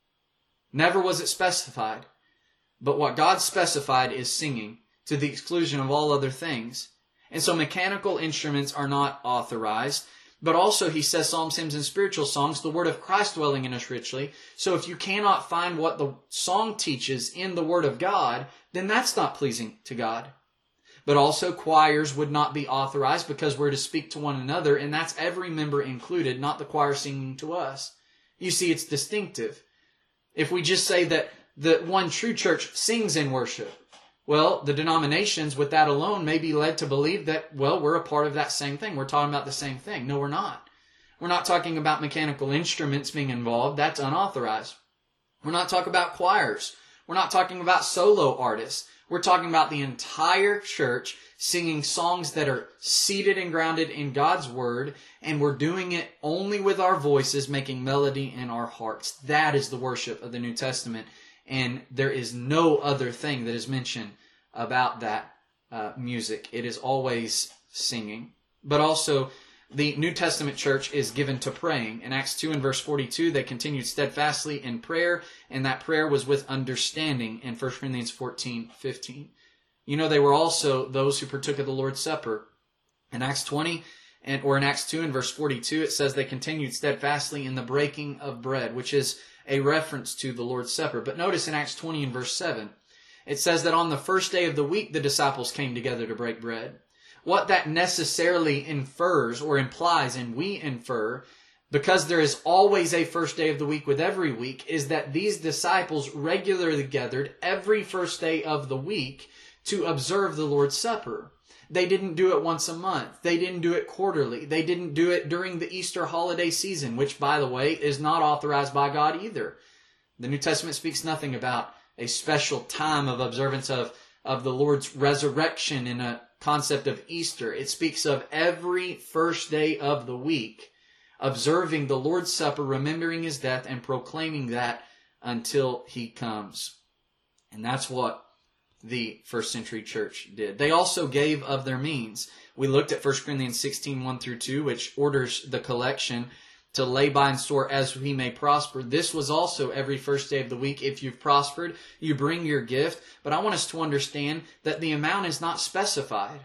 Never was it specified. But what God specified is singing, to the exclusion of all other things. And so mechanical instruments are not authorized. But also he says psalms, hymns, and spiritual songs, the word of Christ dwelling in us richly. So if you cannot find what the song teaches in the word of God, then that's not pleasing to God. But also choirs would not be authorized because we're to speak to one another, and that's every member included, not the choir singing to us. You see, it's distinctive. If we just say that the one true church sings in worship, well, the denominations with that alone may be led to believe that, well, we're a part of that same thing. We're talking about the same thing. No, we're not. We're not talking about mechanical instruments being involved. That's unauthorized. We're not talking about choirs. We're not talking about solo artists. We're talking about the entire church singing songs that are seated and grounded in God's Word, and we're doing it only with our voices, making melody in our hearts. That is the worship of the New Testament. And there is no other thing that is mentioned about that uh, music. It is always singing. But also, the New Testament church is given to praying. In Acts two and verse forty-two, they continued steadfastly in prayer, and that prayer was with understanding in First Corinthians fourteen fifteen. You know, they were also those who partook of the Lord's Supper. In Acts twenty, and or in Acts two and verse forty-two, it says they continued steadfastly in the breaking of bread, which is a reference to the Lord's Supper. But notice in Acts twenty and verse seven, it says that on the first day of the week, the disciples came together to break bread. What that necessarily infers or implies, and we infer, because there is always a first day of the week with every week, is that these disciples regularly gathered every first day of the week to observe the Lord's Supper. They didn't do it once a month. They didn't do it quarterly. They didn't do it during the Easter holiday season, which, by the way, is not authorized by God either. The New Testament speaks nothing about a special time of observance of, of the Lord's resurrection in a concept of Easter. It speaks of every first day of the week, observing the Lord's Supper, remembering His death, and proclaiming that until He comes. And that's what the first century church did. They also gave of their means. We looked at First Corinthians sixteen, one through two, which orders the collection to lay by and store as we may prosper. This was also every first day of the week. If you've prospered, you bring your gift. But I want us to understand that the amount is not specified.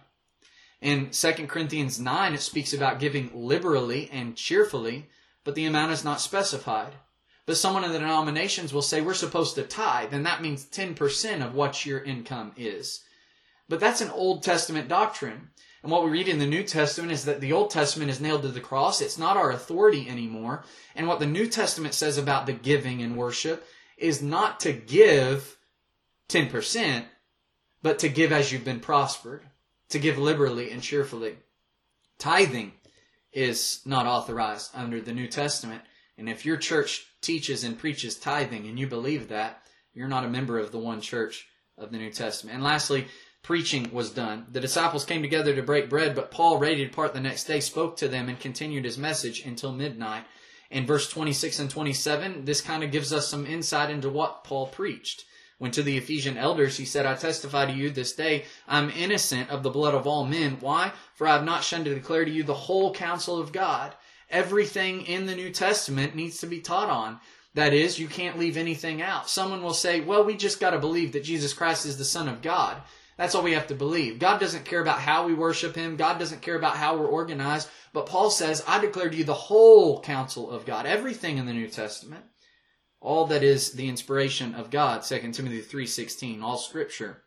In Second Corinthians nine, it speaks about giving liberally and cheerfully, but the amount is not specified. But someone in the denominations will say we're supposed to tithe, and that means ten percent of what your income is. But that's an Old Testament doctrine. And what we read in the New Testament is that the Old Testament is nailed to the cross. It's not our authority anymore. And what the New Testament says about the giving and worship is not to give ten percent, but to give as you've been prospered, to give liberally and cheerfully. Tithing is not authorized under the New Testament. And if your church teaches and preaches tithing and you believe that, you're not a member of the one church of the New Testament. And lastly, preaching was done. The disciples came together to break bread, but Paul, ready to depart the next day, spoke to them and continued his message until midnight. In verse twenty-six and twenty-seven, this kind of gives us some insight into what Paul preached. When to the Ephesian elders he said, I testify to you this day, I'm innocent of the blood of all men. Why? For I have not shunned to declare to you the whole counsel of God. Everything in the New Testament needs to be taught on. That is, you can't leave anything out. Someone will say, well, we just got to believe that Jesus Christ is the Son of God. That's all we have to believe. God doesn't care about how we worship Him. God doesn't care about how we're organized. But Paul says, I declare to you the whole counsel of God. Everything in the New Testament. All that is the inspiration of God. Second Timothy three sixteen. All Scripture.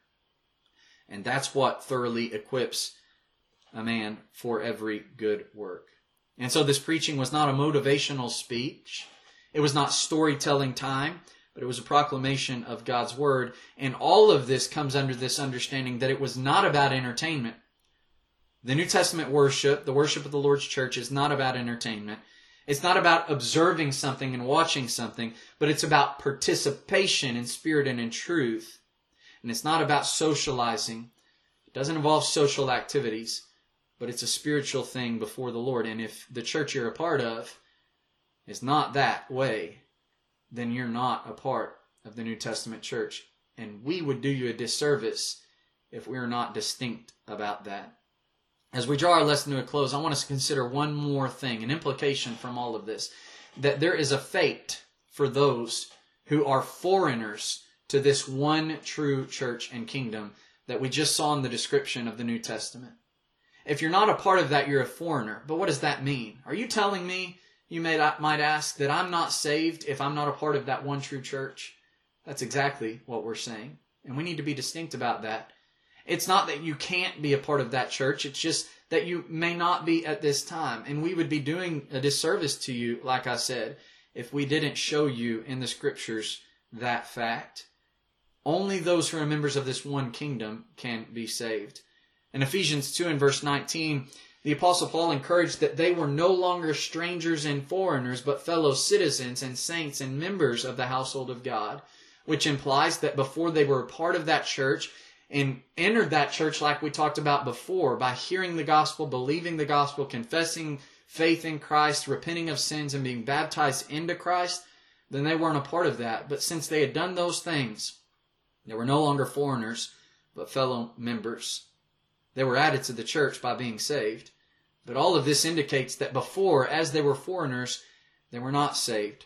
And that's what thoroughly equips a man for every good work. And so this preaching was not a motivational speech. It was not storytelling time, but it was a proclamation of God's Word. And all of this comes under this understanding that it was not about entertainment. The New Testament worship, the worship of the Lord's church, is not about entertainment. It's not about observing something and watching something, but it's about participation in spirit and in truth. And it's not about socializing. It doesn't involve social activities, but it's a spiritual thing before the Lord. And if the church you're a part of is not that way, then you're not a part of the New Testament church. And we would do you a disservice if we are not distinct about that. As we draw our lesson to a close, I want us to consider one more thing, an implication from all of this, that there is a fate for those who are foreigners to this one true church and kingdom that we just saw in the description of the New Testament. If you're not a part of that, you're a foreigner. But what does that mean? Are you telling me, you may, might ask, that I'm not saved if I'm not a part of that one true church? That's exactly what we're saying. And we need to be distinct about that. It's not that you can't be a part of that church. It's just that you may not be at this time. And we would be doing a disservice to you, like I said, if we didn't show you in the Scriptures that fact. Only those who are members of this one kingdom can be saved. In Ephesians two and verse nineteen, the Apostle Paul encouraged that they were no longer strangers and foreigners, but fellow citizens and saints and members of the household of God, which implies that before they were a part of that church and entered that church like we talked about before, by hearing the gospel, believing the gospel, confessing faith in Christ, repenting of sins, and being baptized into Christ, then they weren't a part of that. But since they had done those things, they were no longer foreigners, but fellow members. They were added to the church by being saved. But all of this indicates that before, as they were foreigners, they were not saved.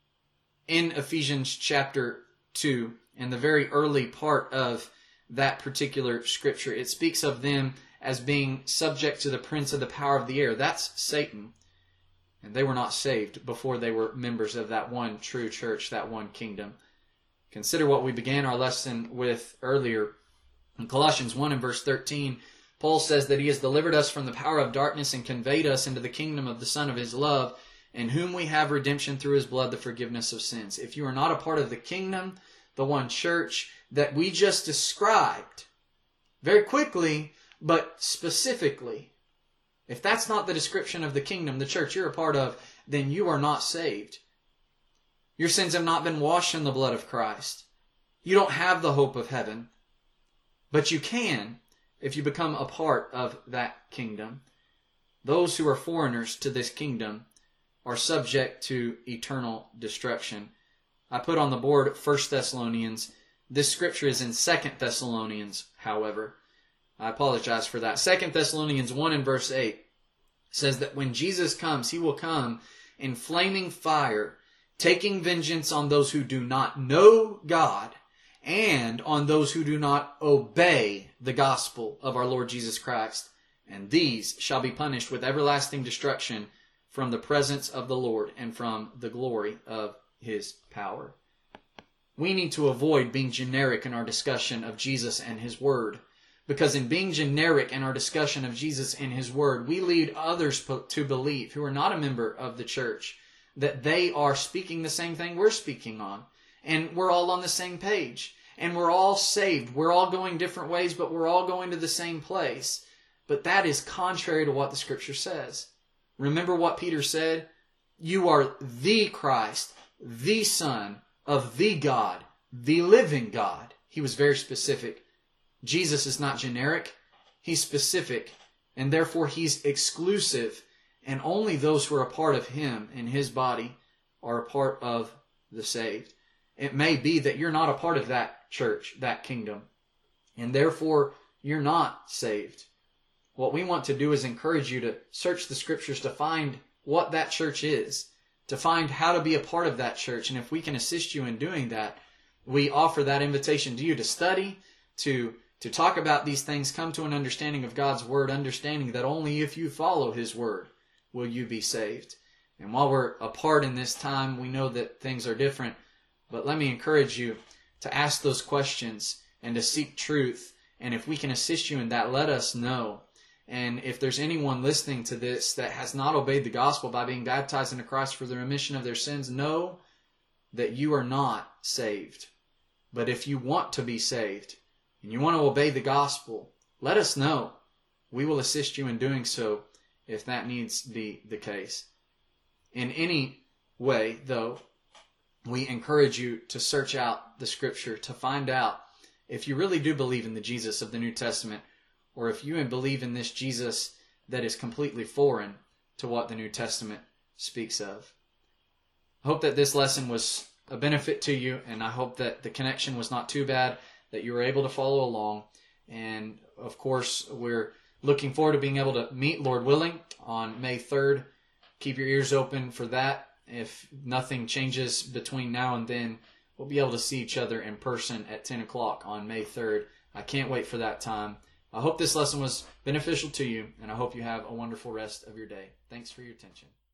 In Ephesians chapter two, in the very early part of that particular scripture, it speaks of them as being subject to the prince of the power of the air. That's Satan. And they were not saved before they were members of that one true church, that one kingdom. Consider what we began our lesson with earlier. In Colossians one and verse thirteen, Paul says that he has delivered us from the power of darkness and conveyed us into the kingdom of the Son of his love, in whom we have redemption through his blood, the forgiveness of sins. If you are not a part of the kingdom, the one church that we just described, very quickly, but specifically, if that's not the description of the kingdom, the church you're a part of, then you are not saved. Your sins have not been washed in the blood of Christ. You don't have the hope of heaven. But you can if you become a part of that kingdom. Those who are foreigners to this kingdom are subject to eternal destruction. I put on the board First Thessalonians. This scripture is in Second Thessalonians, however. I apologize for that. Second Thessalonians one and verse eight says that when Jesus comes, he will come in flaming fire, taking vengeance on those who do not know God and on those who do not obey the gospel of our Lord Jesus Christ. And these shall be punished with everlasting destruction from the presence of the Lord and from the glory of his power. We need to avoid being generic in our discussion of Jesus and his word. Because in being generic in our discussion of Jesus and his word, we lead others to believe, who are not a member of the church, that they are speaking the same thing we're speaking on. And we're all on the same page. And we're all saved. We're all going different ways, but we're all going to the same place. But that is contrary to what the scripture says. Remember what Peter said? You are the Christ, the Son of the God, the living God. He was very specific. Jesus is not generic. He's specific. And therefore he's exclusive. And only those who are a part of him and his body are a part of the saved. It may be that you're not a part of that church, that kingdom. And therefore you're not saved. What we want to do is encourage you to search the scriptures to find what that church is, to find how to be a part of that church. And if we can assist you in doing that, we offer that invitation to you to study, to, to talk about these things, come to an understanding of God's word, understanding that only if you follow his word will you be saved. And while we're apart in this time, we know that things are different. But let me encourage you to ask those questions and to seek truth. And if we can assist you in that, let us know. And if there's anyone listening to this that has not obeyed the gospel by being baptized into Christ for the remission of their sins, know that you are not saved. But if you want to be saved and you want to obey the gospel, let us know. we will assist you in doing so if that needs to be the case. In any way, though, we encourage you to search out the Scripture to find out if you really do believe in the Jesus of the New Testament, or if you believe in this Jesus that is completely foreign to what the New Testament speaks of. I hope that this lesson was a benefit to you, and I hope that the connection was not too bad, that you were able to follow along. And of course, we're looking forward to being able to meet, Lord willing, on May third. Keep your ears open for that. If nothing changes between now and then, we'll be able to see each other in person at ten o'clock on May third. I can't wait for that time. I hope this lesson was beneficial to you, and I hope you have a wonderful rest of your day. Thanks for your attention.